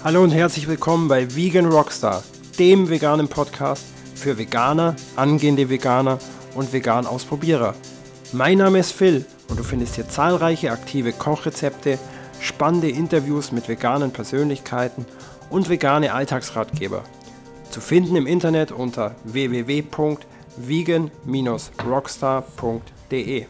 Hallo und herzlich willkommen bei Vegan Rockstar, dem veganen Podcast für Veganer, angehende Veganer und Vegan-Ausprobierer. Mein Name ist Phil und du findest hier zahlreiche aktive Kochrezepte, spannende Interviews mit veganen Persönlichkeiten und vegane Alltagsratgeber. Zu finden im Internet unter www.vegan-rockstar.de.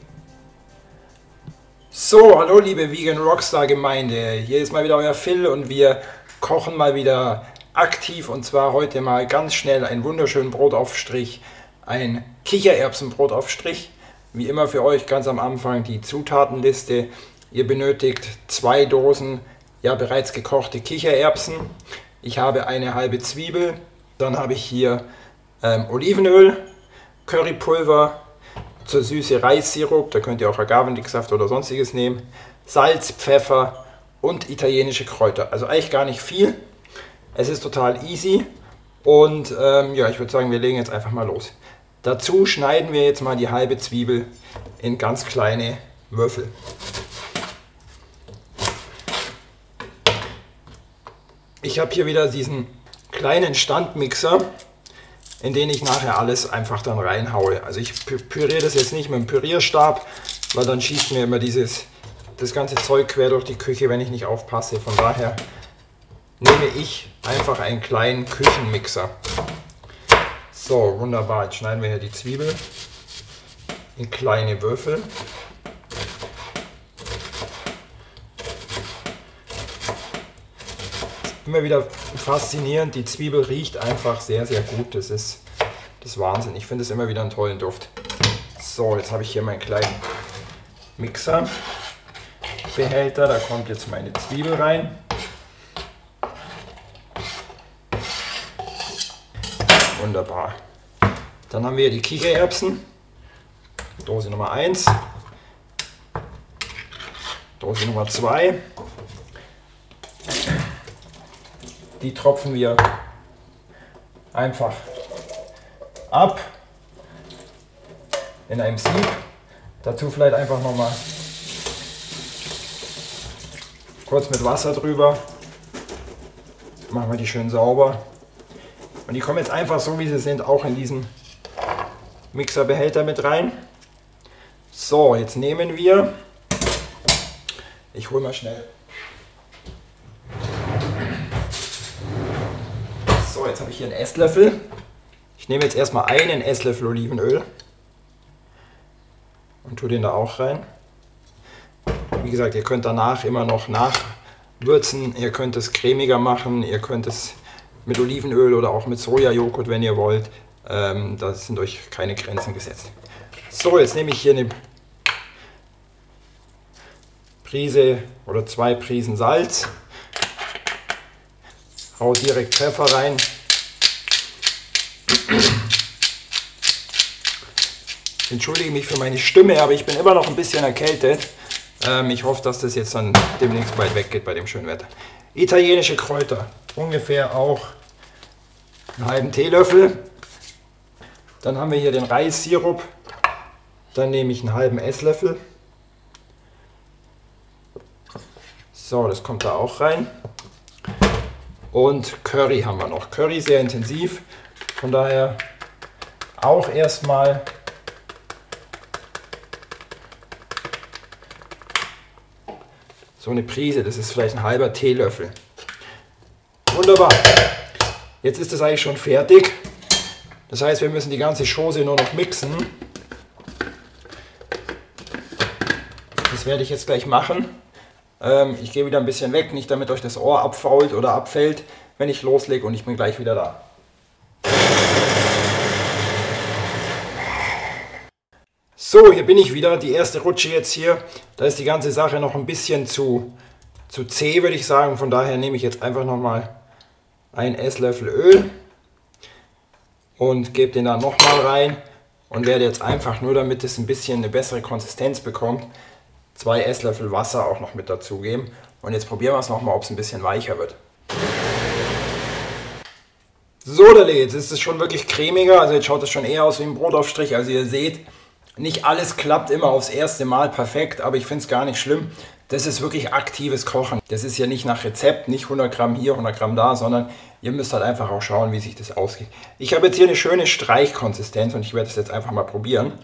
So, hallo liebe Vegan Rockstar Gemeinde, hier ist mal wieder euer Phil und wir kochen mal wieder aktiv und zwar heute mal ganz schnell einen wunderschönen Brotaufstrich, ein Kichererbsenbrotaufstrich. Wie immer für euch ganz am Anfang die Zutatenliste. Ihr benötigt 2 Dosen bereits gekochte Kichererbsen. Ich habe eine halbe Zwiebel, dann habe ich hier Olivenöl, Currypulver, zur Süße Reissirup, da könnt ihr auch Agavendicksaft oder sonstiges nehmen, Salz, Pfeffer und italienische Kräuter. Also eigentlich gar nicht viel. Es ist total easy und ich würde sagen, wir legen jetzt einfach mal los. Dazu schneiden wir jetzt mal die halbe Zwiebel in ganz kleine Würfel. Ich habe hier wieder diesen kleinen Standmixer, in den ich nachher alles einfach dann reinhaue. Also ich püriere das jetzt nicht mit dem Pürierstab, weil dann schießt mir immer das ganze Zeug quer durch die Küche, wenn ich nicht aufpasse. Von daher nehme ich einfach einen kleinen Küchenmixer. So, wunderbar. Jetzt schneiden wir hier die Zwiebel in kleine Würfel. Immer wieder faszinierend, die Zwiebel riecht einfach sehr, sehr gut. Das ist Wahnsinn. Ich finde es immer wieder einen tollen Duft. So, jetzt habe ich hier meinen kleinen Mixerbehälter. Da kommt jetzt meine Zwiebel rein. Wunderbar. Dann haben wir hier die Kichererbsen. Dose Nummer 1. Dose Nummer 2. Die tropfen wir einfach ab in einem Sieb. Dazu vielleicht einfach nochmal kurz mit Wasser drüber. Machen wir die schön sauber. Und die kommen jetzt einfach so wie sie sind auch in diesen Mixerbehälter mit rein. So, jetzt nehmen wir, ich hole mal schnell. So, jetzt habe ich hier einen Esslöffel. Ich nehme jetzt erstmal einen Esslöffel Olivenöl und tue den da auch rein. Wie gesagt, ihr könnt danach immer noch nachwürzen. Ihr könnt es cremiger machen, ihr könnt es mit Olivenöl oder auch mit Sojajoghurt, wenn ihr wollt. Da sind euch keine Grenzen gesetzt. So, jetzt nehme ich hier eine Prise oder 2 Prisen Salz. Hau direkt Pfeffer rein. Ich entschuldige mich für meine Stimme, aber ich bin immer noch ein bisschen erkältet. Ich hoffe, dass das jetzt dann demnächst bald weggeht bei dem schönen Wetter. Italienische Kräuter, ungefähr auch einen halben Teelöffel. Dann haben wir hier den Reissirup. Dann nehme ich einen halben Esslöffel. So, das kommt da auch rein. Und Curry haben wir noch. Curry sehr intensiv, von daher auch erstmal so eine Prise, das ist vielleicht ein halber Teelöffel. Wunderbar. Jetzt ist das eigentlich schon fertig. Das heißt, wir müssen die ganze Chose nur noch mixen. Das werde ich jetzt gleich machen. Ich gehe wieder ein bisschen weg, nicht damit euch das Ohr abfault oder abfällt, wenn ich loslege und ich bin gleich wieder da. So, hier bin ich wieder, die erste Rutsche jetzt hier. Da ist die ganze Sache noch ein bisschen zu zäh, würde ich sagen. Von daher nehme ich jetzt einfach nochmal einen Esslöffel Öl und gebe den da nochmal rein und werde jetzt einfach nur, damit es ein bisschen eine bessere Konsistenz bekommt, 2 Esslöffel Wasser auch noch mit dazugeben. Und jetzt probieren wir es nochmal, ob es ein bisschen weicher wird. So, jetzt ist es schon wirklich cremiger. Also jetzt schaut es schon eher aus wie ein Brotaufstrich. Also ihr seht, Nicht alles klappt immer aufs erste Mal perfekt, aber ich finde es gar nicht schlimm. Das ist wirklich aktives Kochen. Das ist ja nicht nach Rezept, nicht 100 Gramm hier, 100 Gramm da, sondern ihr müsst halt einfach auch schauen, wie sich das ausgeht. Ich habe jetzt hier eine schöne Streichkonsistenz und ich werde das jetzt einfach mal probieren.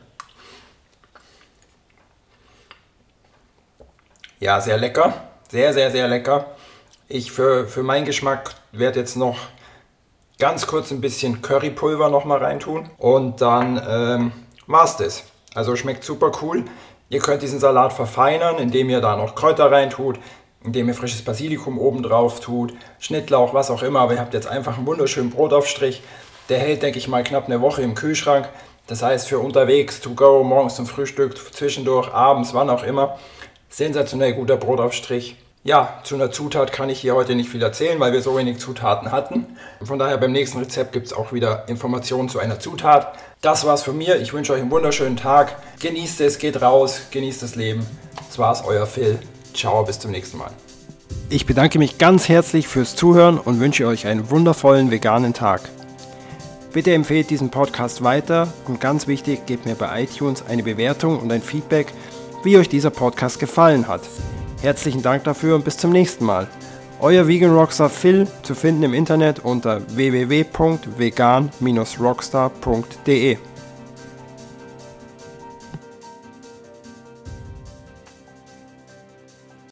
Ja, sehr lecker. Sehr, sehr, sehr lecker. Ich für meinen Geschmack werde jetzt noch ganz kurz ein bisschen Currypulver noch mal reintun. Und dann war's das. Also schmeckt super cool. Ihr könnt diesen Salat verfeinern, indem ihr da noch Kräuter reintut, indem ihr frisches Basilikum oben drauf tut, Schnittlauch, was auch immer. Aber ihr habt jetzt einfach einen wunderschönen Brotaufstrich. Der hält, denke ich mal, knapp eine Woche im Kühlschrank. Das heißt für unterwegs, to go, morgens zum Frühstück, zwischendurch, abends, wann auch immer. Sensationell guter Brotaufstrich. Ja, zu einer Zutat kann ich hier heute nicht viel erzählen, weil wir so wenig Zutaten hatten. Von daher beim nächsten Rezept gibt es auch wieder Informationen zu einer Zutat. Das war's von mir. Ich wünsche euch einen wunderschönen Tag. Genießt es, geht raus, genießt das Leben. Das war's, euer Phil. Ciao, bis zum nächsten Mal. Ich bedanke mich ganz herzlich fürs Zuhören und wünsche euch einen wundervollen veganen Tag. Bitte empfehlt diesen Podcast weiter und ganz wichtig, gebt mir bei iTunes eine Bewertung und ein Feedback, wie euch dieser Podcast gefallen hat. Herzlichen Dank dafür und bis zum nächsten Mal. Euer Vegan Rockstar Phil, zu finden im Internet unter www.vegan-rockstar.de.